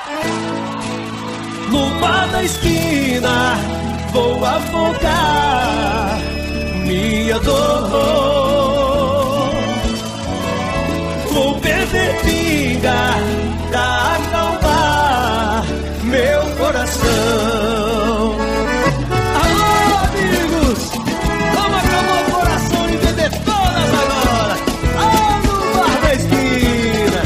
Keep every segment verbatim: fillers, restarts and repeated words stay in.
No bar da esquina vou afogar minha dor. Vou beber pinga pra acalmar meu coração. Alô, amigos, vamos acalmar o coração e beber todas agora. Ah, no bar da esquina.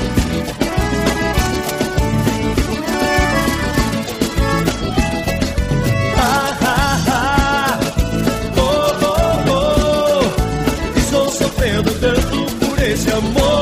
Ah, ah, ah. Oh, oh, oh. Estou sofrendo tanto por esse amor.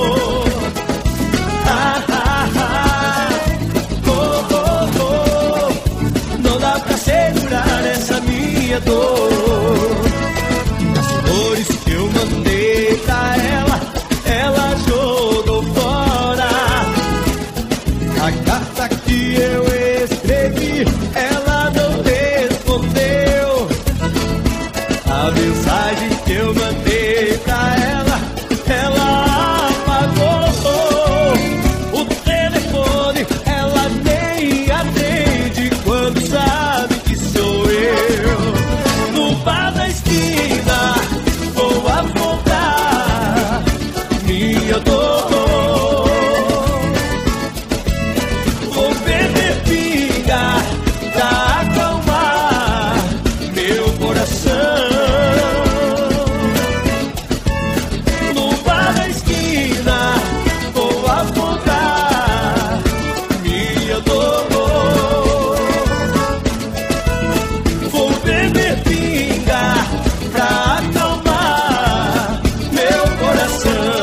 Ah, ah, ah. Oh, oh, oh. Não dá pra segurar essa minha dor. As flores que eu mandei pra ela, ela jogou fora. A carta que eu escrevi, ela não respondeu. A mensagem que eu mandei pra ela, ela apagou. O telefone ela nem atende quando sabe que sou eu. No bar da esquina vou afogar minha dor. Vou beber pinga pra acalmar meu coração. No bar da esquina vou afogar minha dor. Vou beber pinga pra acalmar meu coração.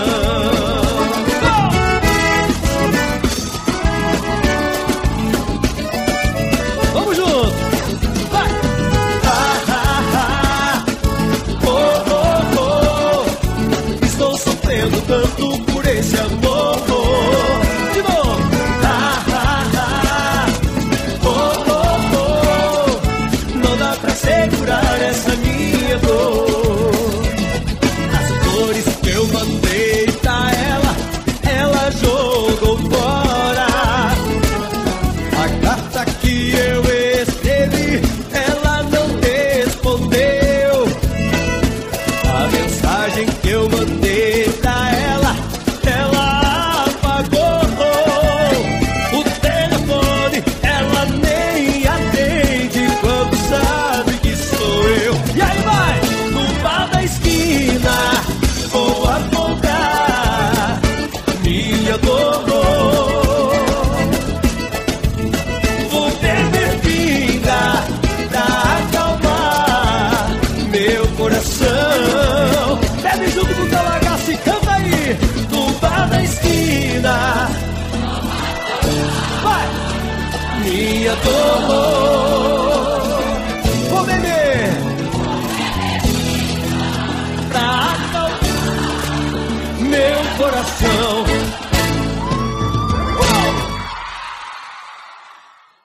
Vamos juntos! Vai! Ah, ah, ah. Oh, oh, oh. Estou sofrendo tanto por esse amor. De novo! Ah, ah, ah. Oh, oh, oh. Não dá pra segurar essa minha dor. As flores que eu mandei pra ela, ela jogou fora. A carta que eu escrevi, ela não respondeu. A mensagem que eu mandei pra ela, ela apagou. O telefone ela nem atende quando sabe que sou eu. E aí vai! No bar da esquina vou afogar minha dor. Vou beber pinga pra acalmar meu coração. Bebe junto com o Talagaço e canta aí. No bar da esquina, vai! Minha dor. Vou beber pra acalmar meu coração.